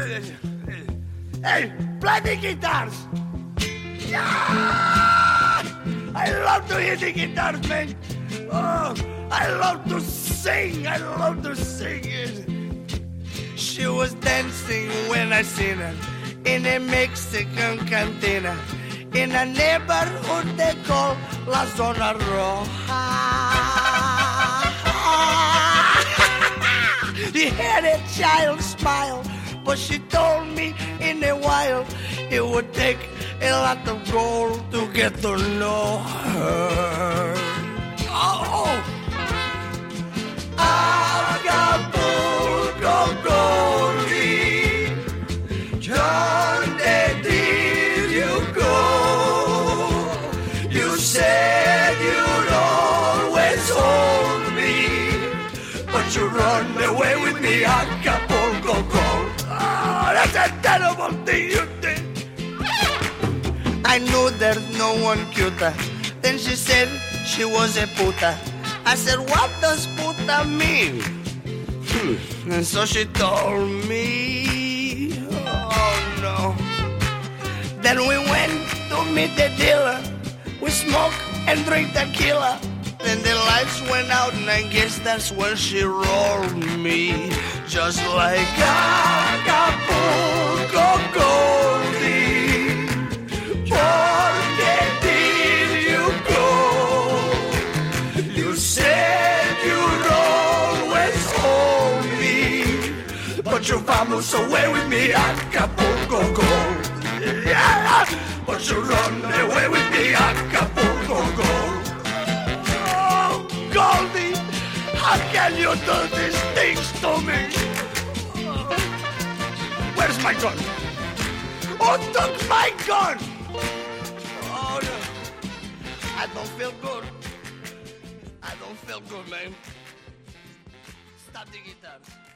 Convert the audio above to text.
Hey, play the guitars! Yeah! I love to hear the guitars, man! Oh, I love to sing! I love to sing! She was dancing when I seen her in a Mexican cantina in a neighborhood they call La Zona Roja. He had a child smile, but she told me in a while it would take a lot of gold to get to know her. Oh, Acapulco Goldie, Donde did you go? You said you'd always hold me, but you run away with me, Acapulco Gold. Oh, that's a terrible thing you did. I knew there's no one cuter. Then she said she was a puta. I said, what does puta mean? And so she told me, oh no. Then we went to meet the dealer. We smoke and drink tequila. Then the lights went out and I guess that's when she rolled me. Just like Acapulco Goldie, where did you go? You said you'd always hold me, but you vamos away with me, Acapulco Gold. Yeah, but you run away with me, Acapulco Gold. Goldie, how can you do these things to me? Where's my gun? Who took my gun? Oh, no. I don't feel good. I don't feel good, man. Stop the guitars.